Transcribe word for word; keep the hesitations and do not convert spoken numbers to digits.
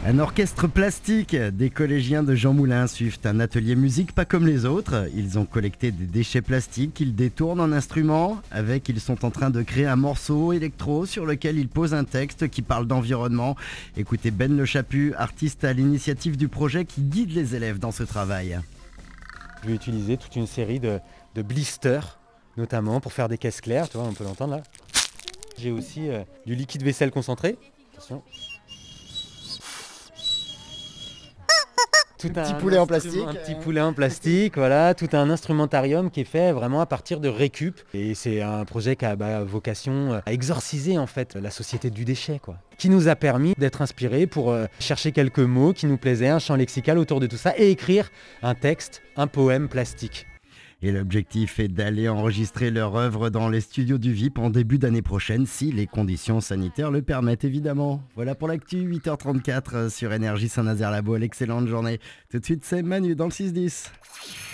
Un orchestre plastique. Des collégiens de Jean Moulin suivent un atelier musique pas comme les autres. Ils ont collecté des déchets plastiques qu'ils détournent en instruments. Avec, ils sont en train de créer un morceau électro sur lequel ils posent un texte qui parle d'environnement. Écoutez Ben Le Chaput, artiste à l'initiative du projet qui guide les élèves dans ce travail. Je vais utiliser toute une série de, de blisters, notamment pour faire des caisses claires, tu vois, on peut l'entendre là. J'ai aussi euh, du liquide vaisselle concentré. Attention. Tout un petit poulet en plastique. Un petit poulet en plastique, voilà, tout un instrumentarium qui est fait vraiment à partir de récup. Et c'est un projet qui a bah, vocation à exorciser en fait la société du déchet, quoi. Qui nous a permis d'être inspirés pour euh, chercher quelques mots qui nous plaisaient, un champ lexical autour de tout ça et écrire un texte, un poème plastique. Et l'objectif est d'aller enregistrer leur œuvre dans les studios du V I P en début d'année prochaine, si les conditions sanitaires le permettent évidemment. Voilà pour l'actu, huit heures trente-quatre sur Énergie Saint-Nazaire-Labeaume. Excellente journée. Tout de suite, c'est Manu dans le six dix.